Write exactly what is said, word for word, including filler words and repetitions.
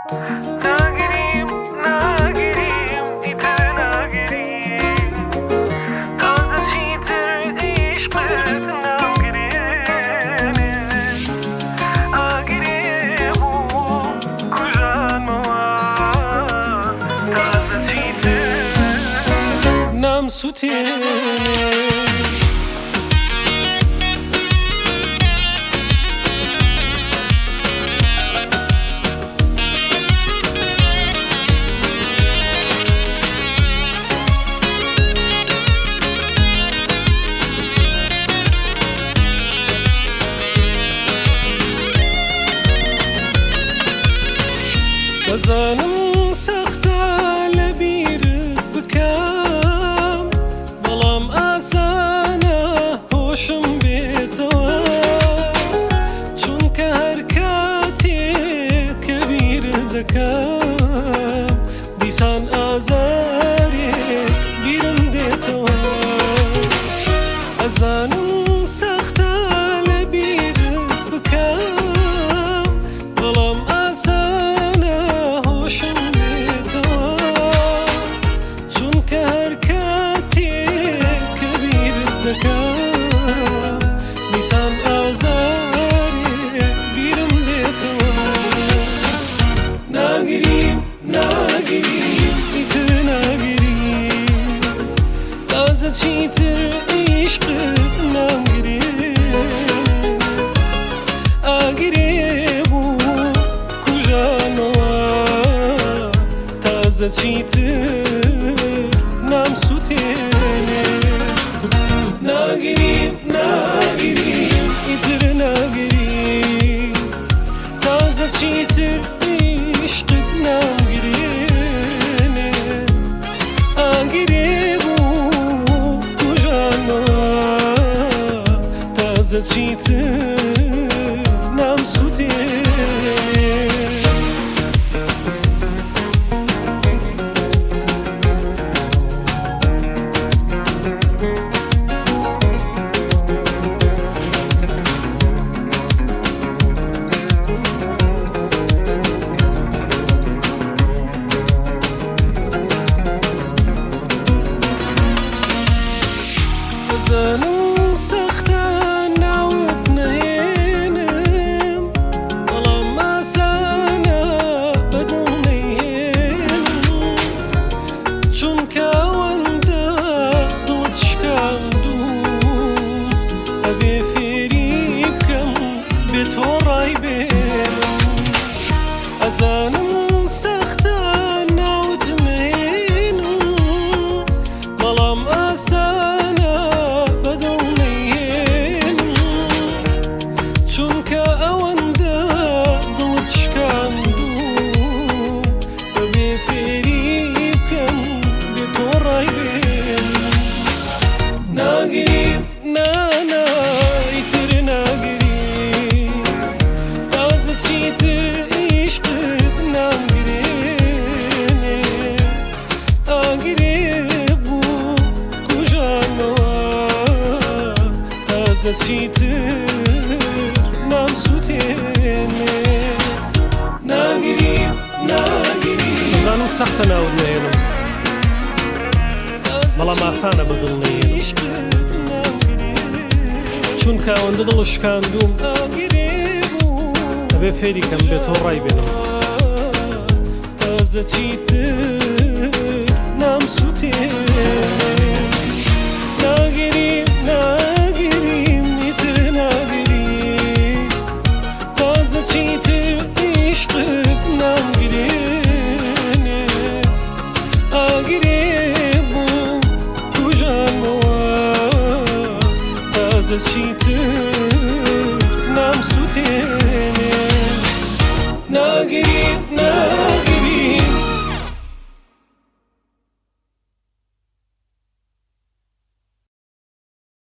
نگیریم نگیریم ایتر نگیریم تازه چیتر عشقت نگیریم اگریم و کجان مواد تازه چیتر نم سوتینه وزانم سەختە لە بیرت بکەم بەڵام ئاسانە هۆشم بێتەوە چونکە هەر کاتێک کە بیرت دەکەم دیسان ئازارێک بیرم دێتەوە ئەزانم سەختە لە بیرت بکەم بەڵام ئاسانە هۆشم بێتەوە چونکە هەر کاتێک کە بیرت دەکەم دیسان ئازارێک بیرم دێتەوە ناگیریم ناگیریم ئیتر ناگیریم تازە چیتر عیشقت نامگرێن ئاگرێ بوو کوژانەوە تازە چیتر نام سوتێنێ ناگیریم ناگیریم ئیتر ناگیریم تازە چیتر عیشقت نامگرێنێ ئاگرێ بوو کوژانەوە تازە چیتر نام سوتێنێ زانم سەختە ناوت نەهێنم بەڵام ئاسانە بەدڵ نەیهێنم چونکە ئەوەندە دڵت شکاندوم ئەبێ فێری بکەم بێ تۆ ڕای بێنم ئەزانم سەختە ناوت نەهێنم بەڵام ئاسانە بەدڵ نەیهێنم چونکە ئەوەندە دڵت شکاندوم بەبێ فێری بکەم بێ تۆ ڕای بێنم ناگیریم نانا ئیتر ناگیریم تازە چیتر عیشقت نامگرێنێ ئاگرێ بوو کوژانەوە تازە چیتر نام سوتێنێ ناگیریم ناگیریم زانم سەختە ناوت نەهێنم بەڵام ئاسانە بەدڵ نەیهێنم چونکە ئەوەندە دڵ شکاندوم ئەبێ فێری کەم بێ تۆ ڕای بێنم تازە چیتر نام سوتێنێ ناگیریم ناگیریم ئیتر ناگیریم تازە چیتر عیشقت نامگرێنێ ئاگرێ بوو کوژانەوە تازە چیتر